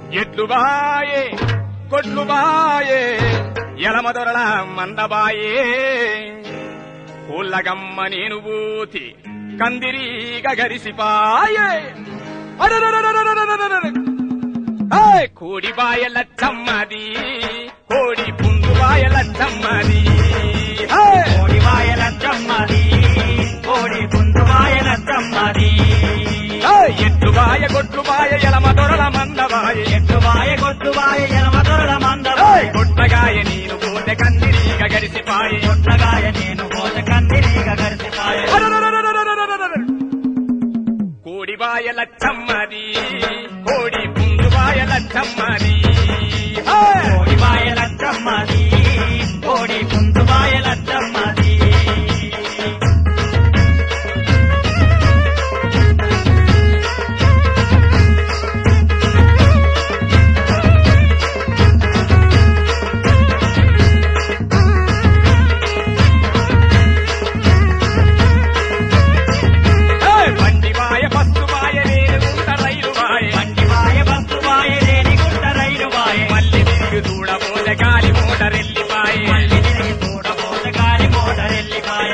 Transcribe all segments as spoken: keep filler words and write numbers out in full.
ఎట్లు బాయే కొట్లు బాయే ఎలమదొరల మందబాయే ఊళ్ళగమ్మ నేను బూతి కందిరీగ గరిసిపాయే కోడి బాయ లచ్చమ్మది కోడి పుండు బాయ లచ్చమ్మది కోడి బాయ లచ్చమ్మది కోడి పుండు బాయ లచ్చమ్మది ఎట్లు బాయ కొట్లు బాయ ఎలమ దొరల మందబాయ ఎట్లు బాయ కొట్టు బాయ ఎలమ దొరల మందబాయ కొట్టగాయ నేను పోతే కందిరీగ గరిసిపాయ కొట్టగాయ నేను పోతే కందిరీగ గరిసిపాయ కోడి బాయ లచ్చమ్మది కోడి పుండు బాయ లచ్చమ్మది కోడి బాయ లచ్చమ్మది కోడి పుండు బాయ లచ్చమ్మది గాలి మోటరెల్లిపాయ మళ్ళీ తిరిగి చూడబోతే గాలి మోటరెల్లిపాయ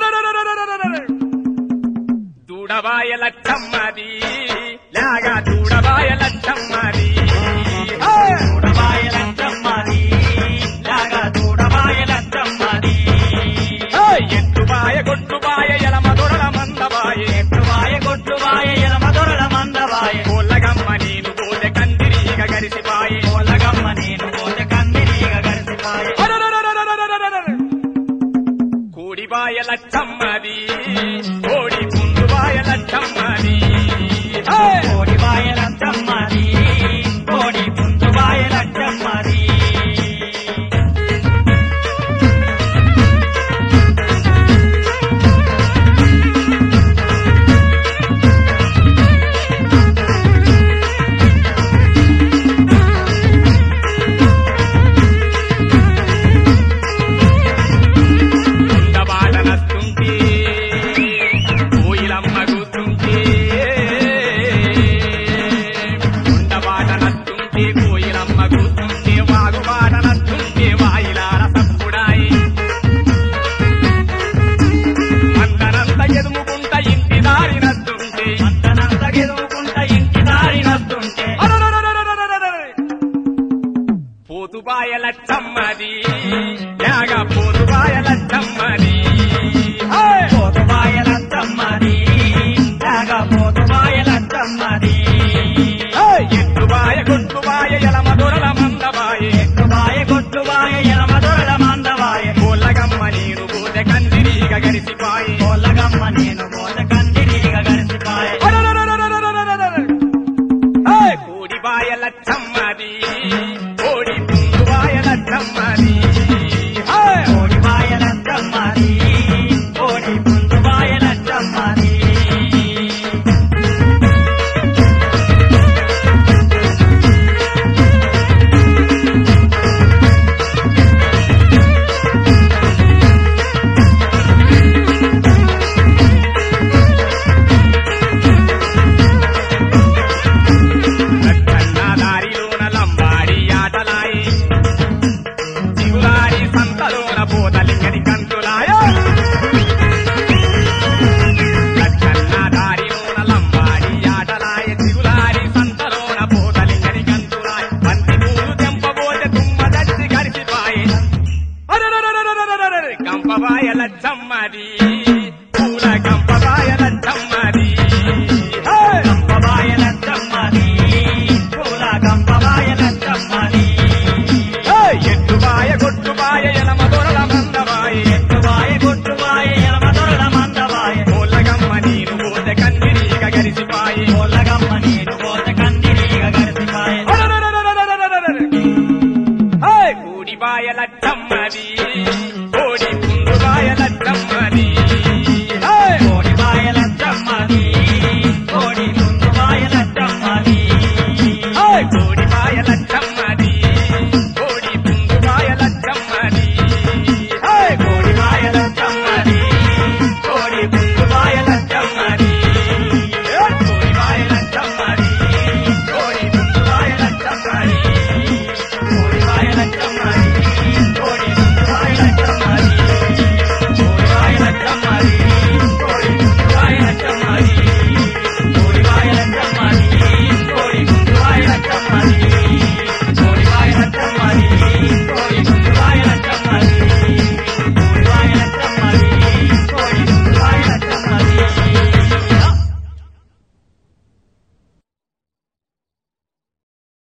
దూడబాయ లచ్చమ్మది లాగా దూడబాయ లచ్చమ్మది దూడబాయ లచ్చమ్మది లాగా దూడబాయ లచ్చమ్మది ఎట్టుబాయ కొట్టుబాయ ఎలమ దొరల మందబాయ ఎట్టుబాయ కొట్టుబాయ ఎలమ దొరల మందబాయ కోళ్ళగమ్మ నేను పోతే కందిరీగ గరిసిపాయ కోళ్ళగమ్మ నేను పోతే కందిరీగ గరిసిపాయ కోడిబాయ లచ్చమ్మది కోడి పుండుబాయ లచ్చమ్మది కోడి బాయ లచ్చమ్మది కోడి పుండు బాయ లచ్చమ్మది పోతుబాయ లచ్చమ్మది యాగా పోతుబాయ లచ్చమ్మది పోతుబాయ లచ్చమ్మది యాగా పోతుబాయ లచ్చమ్మది ఎట్టుబాయ కొట్టుబాయ ఎలమ దొరల మందబాయ ఎట్టుబాయ కొట్టుబాయ ఎలమ దొరల మందబాయ కోళ్ళగమ్మ నేను పోతే కందిరీగ గరిసిపాయ కోళ్ళగమ్మ నేను పోతే కందిరీగ గరిసిపాయ కోడిబాయ లచ్చమ్మది